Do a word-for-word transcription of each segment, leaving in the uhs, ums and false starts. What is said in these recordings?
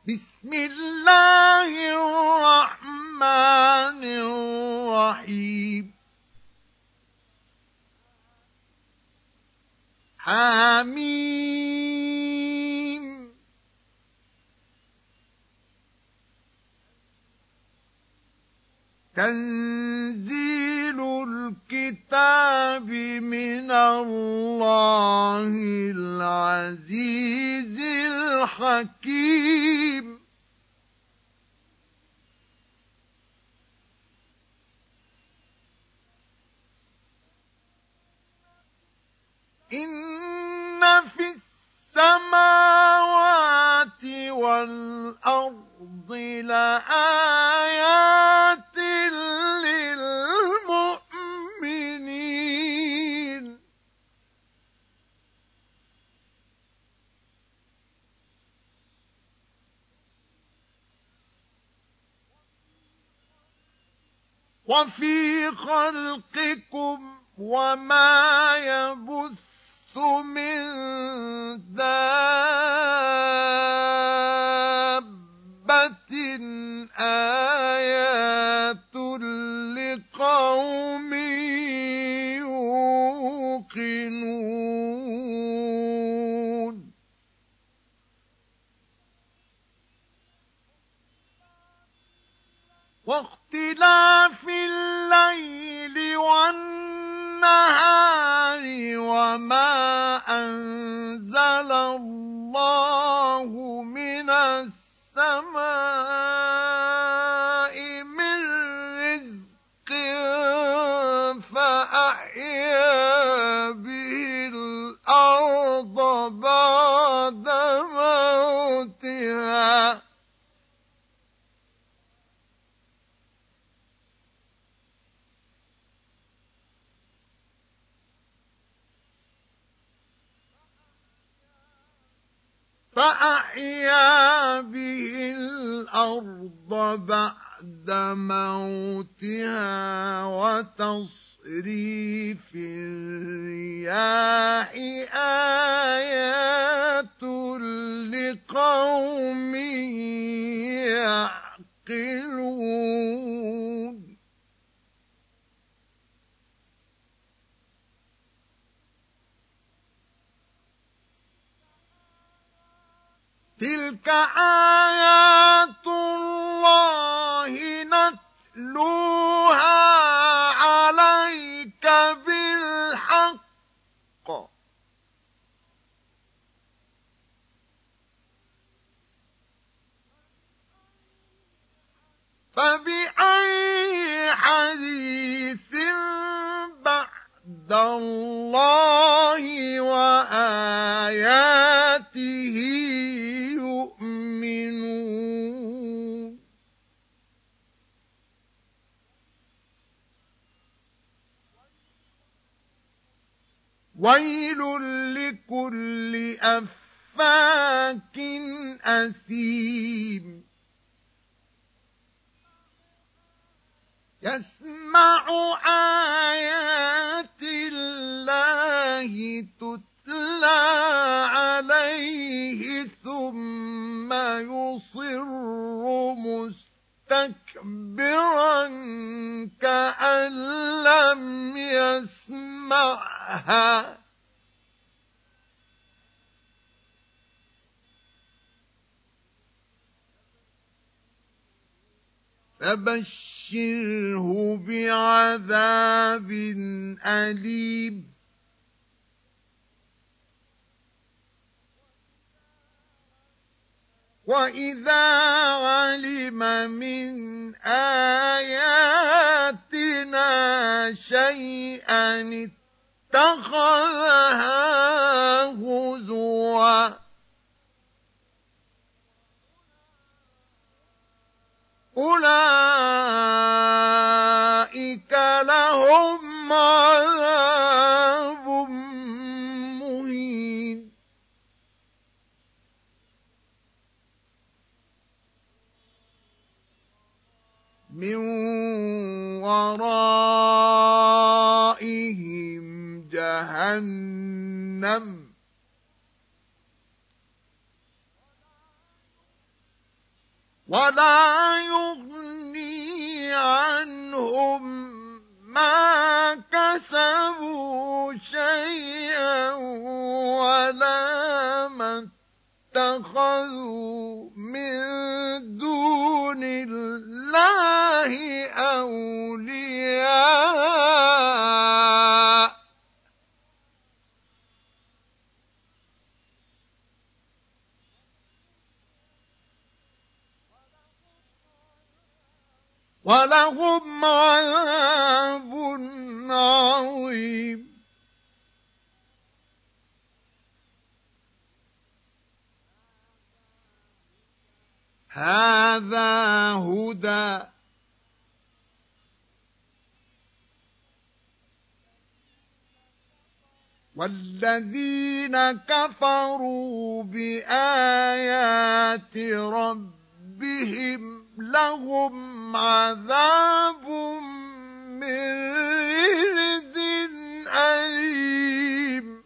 بسم الله الرحمن الرحيم حميم تنزيل الكتاب من الله العزيز الحكيم إن في السماوات والأرض لآيات للمؤمنين وفي خلقكم وما يبث من دابة آيات لقوم يوقنون واختلاف الليل والنهار وما أنزل الله من السماء من رزق فأحيا به الأرض بعد موتها فأحيا به الأرض بعد موتها وتصريف الرياح آيات لقوم يعقلون تلك آيات الله نتلوها عليك بالحق فبأي حديث بعد الله وآياته يؤمنون ويل لكل أفاك أثيم يسمع آيات الله تتلى عليه ثم يصر مستكبرا كأن لم يسمعها فبشره بعذاب أليم وإذا علم من آياتنا شيئا اتخذها هزوا أولئك لهم عذاب مهين من ورائهم جهنم ولا يغني عنهم ما كسبوا شيئا ولا ما اتخذوا من دون الله أولياء ولهم عذاب عظيم. هذا هدى والذين كفروا بآيات ربهم لهم عذاب من رجز أليم.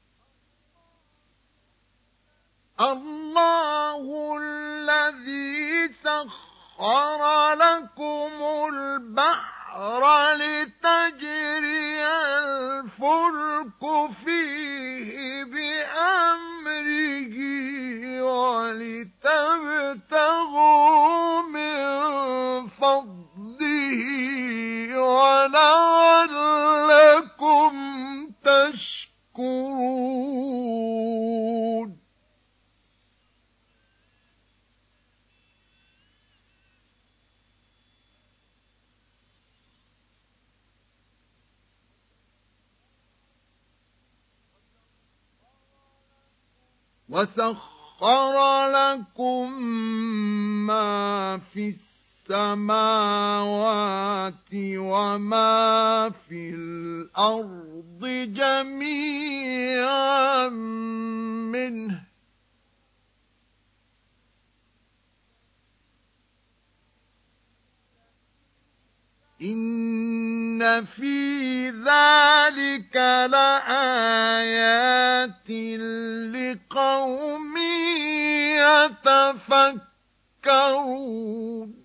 الله الذي سخر لكم البحر لتجري الفلك فيه بأمره ولتبتغوا من فضله ولعلكم تشكرون. وسخر لكم ما في السماوات وما في الأرض جميعا منه إن في ذلك لآيات لقوم يتفكرون.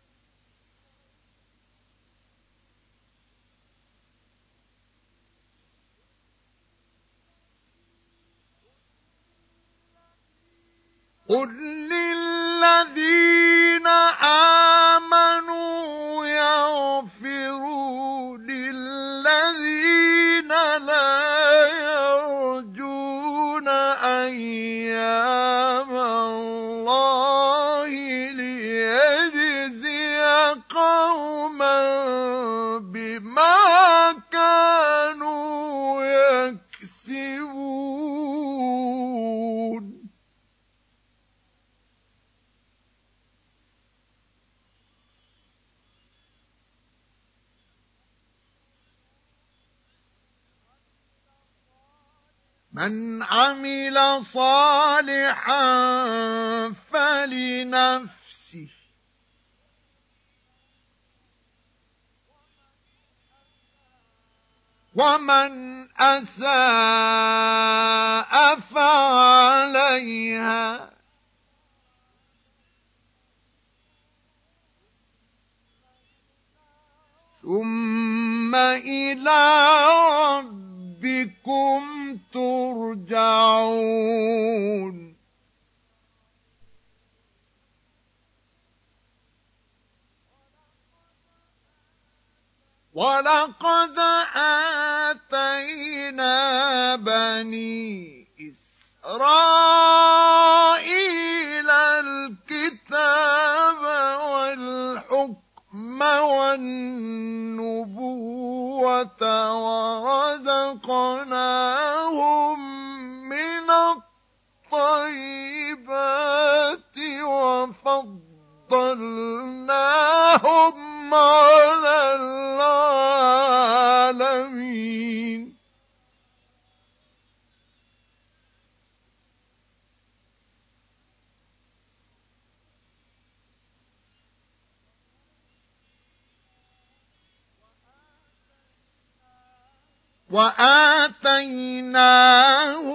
قل للذين آمنوا يغفروا للذين لا يرجون أيام الله ليجزي قوما بما كانوا يكسبون. من عمل صالحا فلنفسه ومن أساء فعليها ثم إلى ربكم ترجعون. ولقد آتينا بني إسرائيل الكتاب والحكم والنبوة ورزقناهم من الطيبات وفضلناهم على العالمين.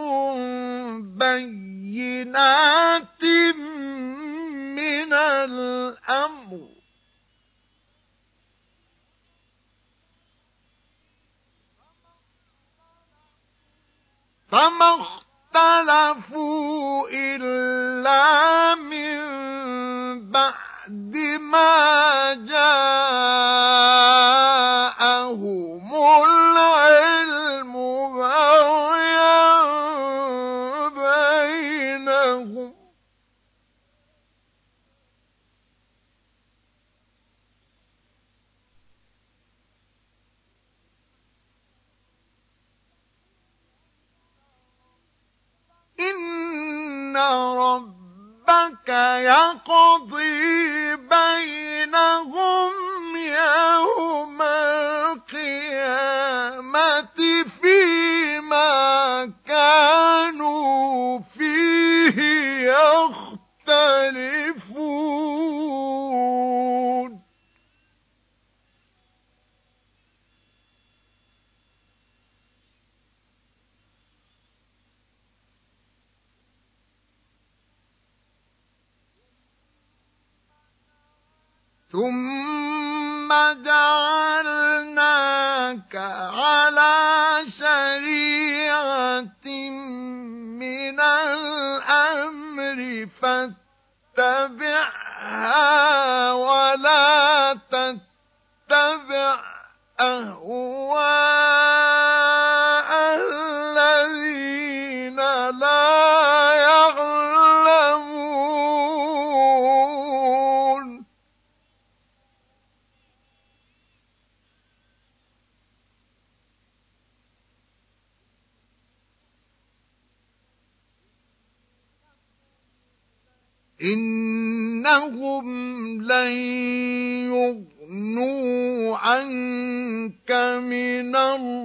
وآتيناهم بينات من فما اختلفوا إلا من بعد ما جاءهم العلم بغيا بينهم إن ربك يقضي بينهم يوم القيامة فيما كانوا فيه يختلفون ثم جعلناك على شريعة من الأمر فاتبعها ولا تتبع أهواء الذين لا يعلمون إنهم لن يغنوا عنك من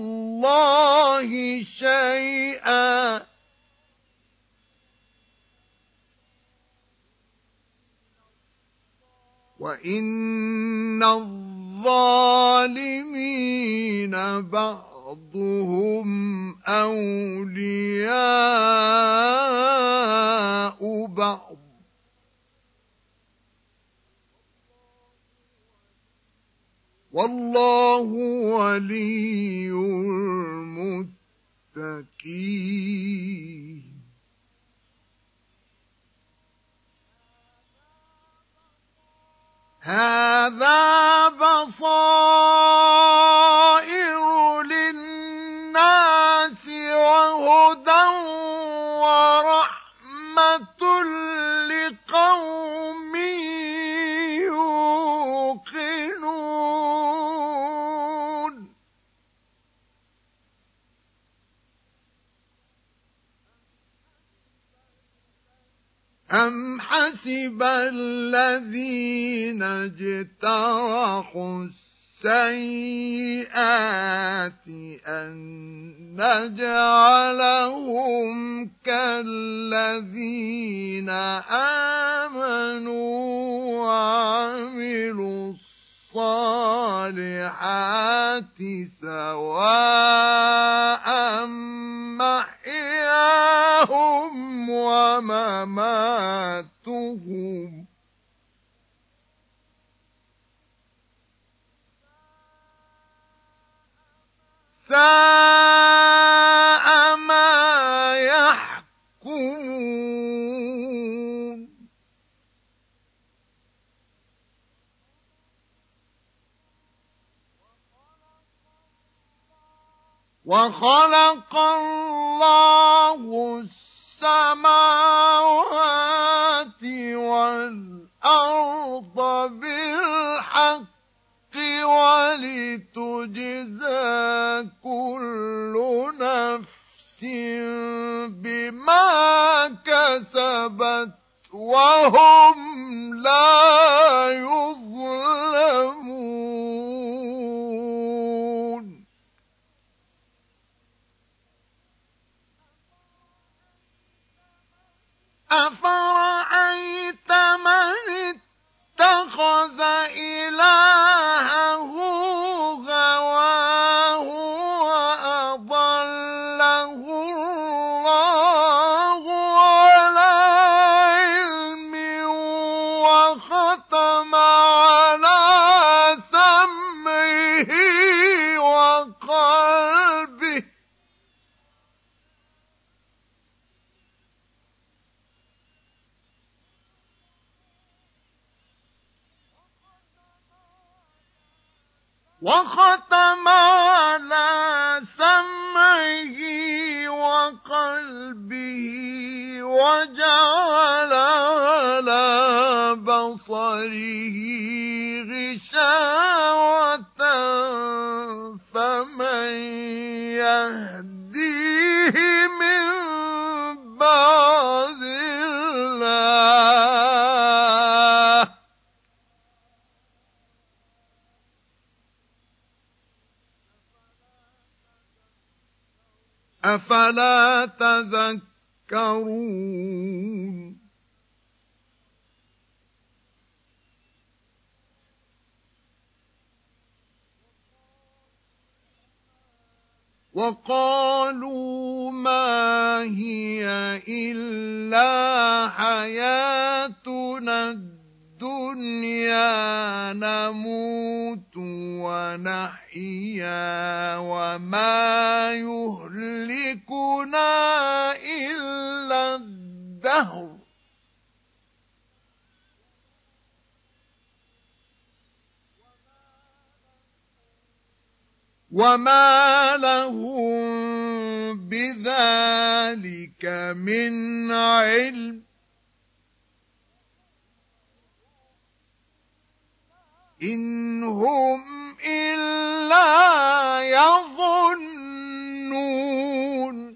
الله شيئا وإن الظالمين بعضهم أولياء بعض والله ولي المتقين هذا بصائر للناس وهدى ورحمة لقوم يوقنون أم حسب الذين اجترحوا السيئات أن نجعلهم كالذين آمنوا وعملوا الصالحات سواء محياهم ومماتهم ساء ما يحكمون وخلق الله السماوات والأرض بالحق ولتجزى كل نفس بما كسبت وهم لا يظلمون أفرأيت من اتخذ إلهه هواه وأضله الله على علم وختم على سمعه وقلبه وختم على سمعه وقلبه وجعل على بصره غشاوة فمن يهديه من بعد الله أفلا تذكرون وقالوا ما هي إلا حياتنا الدنيا نموت ونحيا وما يهلكنا إلا الدهر وما لهم بذلك من علم إن هم إلا يظنون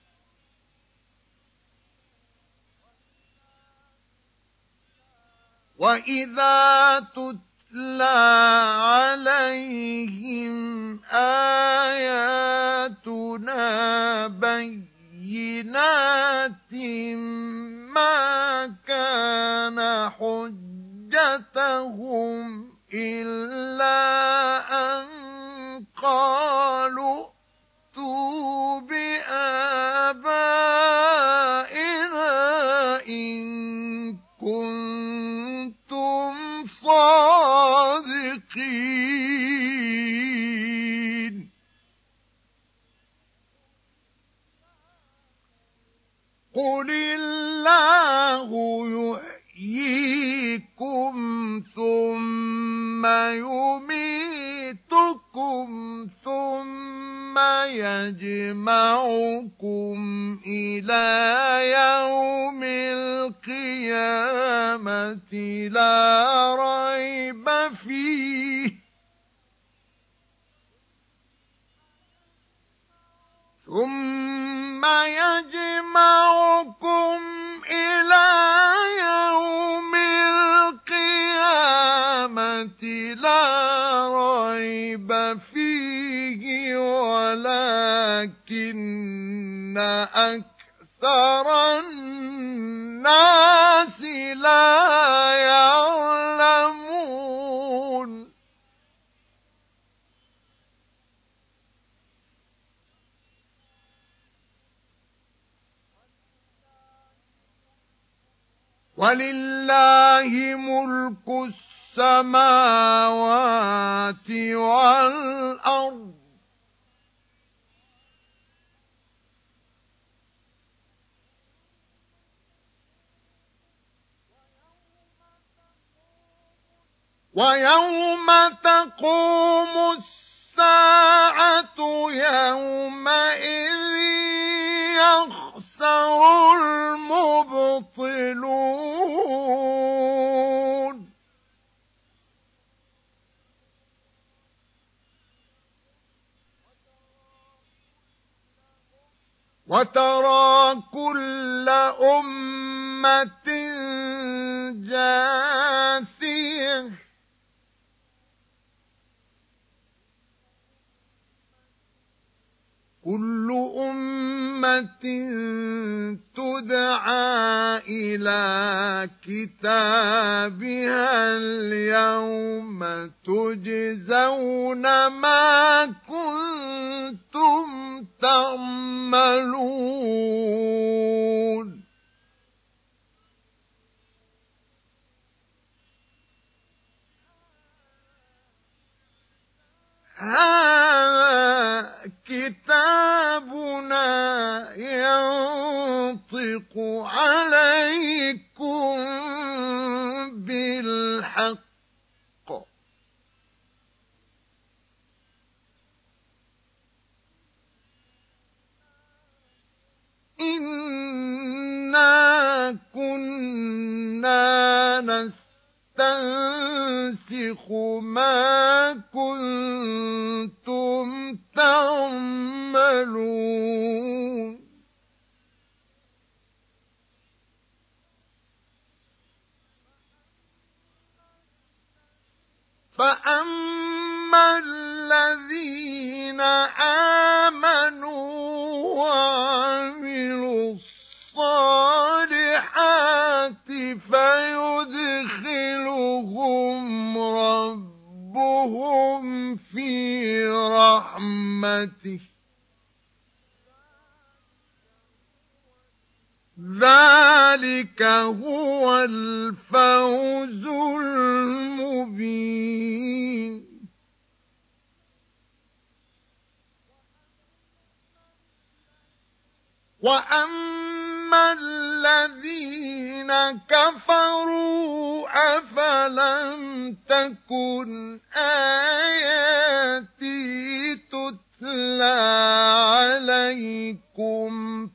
وإذا تتلى عليهم آياتنا بينات ما كان حجتهم إلا أن قالوا ائتوا بآبائنا إن كنتم صادقين قل الله يحييكم ثم يميتكم ثم يجمعكم إلى يوم القيامة لا ريب فيه ثم يجمعكم إلى يوم القيامة لا ريب فيه ولكن أكثر الناس لا يعلمون ولله ملك السماوات والأرض ويوم تقوم الساعة يومئذ يخسر المبطلون وترى كل أمة جاثية كل أمة تدعى إلى كتابها اليوم تجزون ما كنتم تعملون هذا كتابنا ينطق عليكم بالحق نستنسخ ما كنتم تعملون فأما الذين آمنوا وعملوا الصالحات فيدخلهم ربهم في رحمته ذلك هو الفوز المبين وأما الذين كفروا أفلم تكن آياتي تتلى عليكم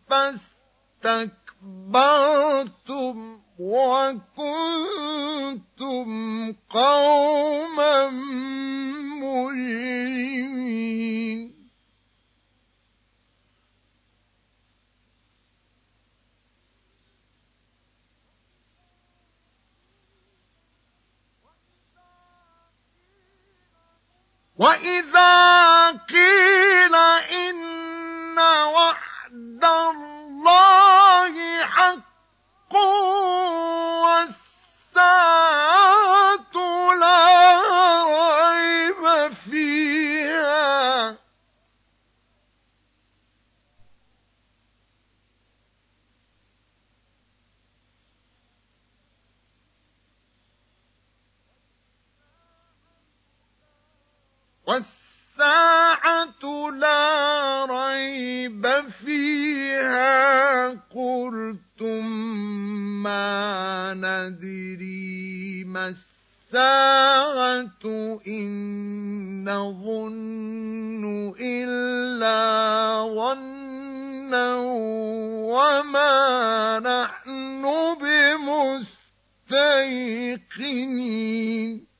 فاستكبرتم وكنتم قوما مجرمين وَإِذَا قِيلَ إِنَّ وَعْدَ اللَّهِ حَقٌّ وَالسَّاعَةُ لَا رَيْبَ فِيهَا والساعة لا ريب فيها قلتم ما ندري ما الساعة إن نظن إلا ظنا وما نحن بمستيقنين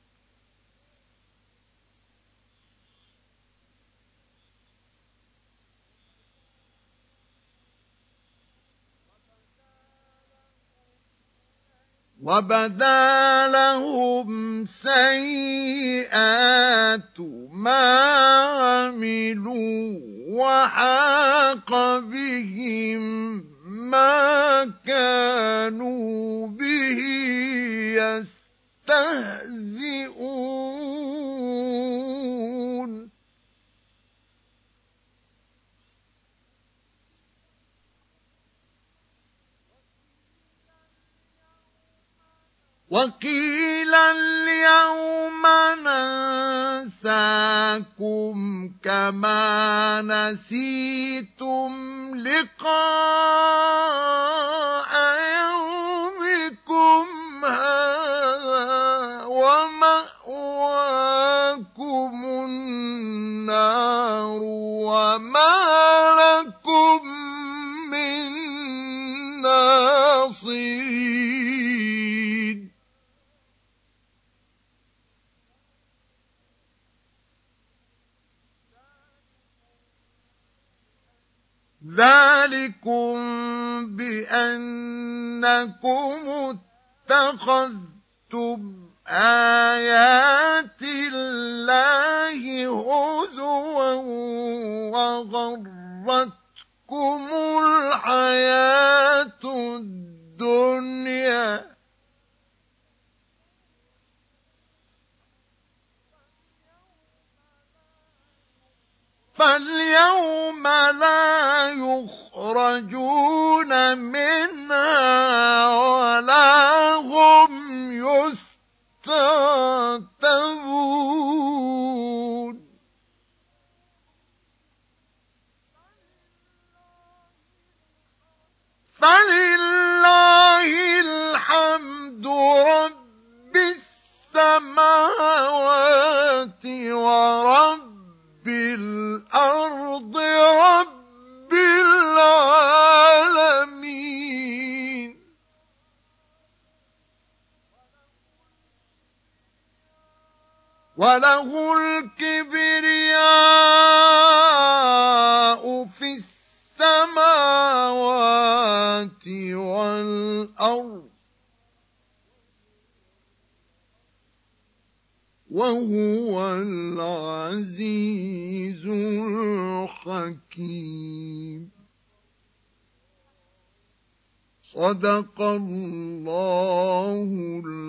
وَبَدَا لَهُمْ سَيِّئَاتُ مَا عَمِلُوا وَحَاقَ بِهِم مَّا كَانُوا بِهِ يَسْتَهْزِئُونَ وَقِيلَ الْيَوْمَ نَنسَاكُمْ كَمَا نَسِيتُمْ لِقَاءَ يَوْمِكُمْ هَٰذَا وَمَأْوَاكُمُ النَّارُ وَمَا لَكُم مِّن نَّاصِرِينَ ذَٰلِكُم بِأَنَّكُمُ اتَّخَذْتُمْ آيَاتِ اللَّهِ هُزُوًا وَغَرَّتْكُمُ الْحَيَاةُ الدُّنْيَا فَالْيَوْمَ لَا يُخْرَجُونَ مِنْهَا وَلَا هُمْ يُسْتَعْتَبُونَ فَلِلَّهِ الْحَمْدُ رَبِّ السَّمَاوَاتِ وَرَبِّ الْأَرْضِ رَبِّ الْعَالَمِينَ وله الكبرياء في السماوات والأرض وهو العزيز الحكيم. صدق الله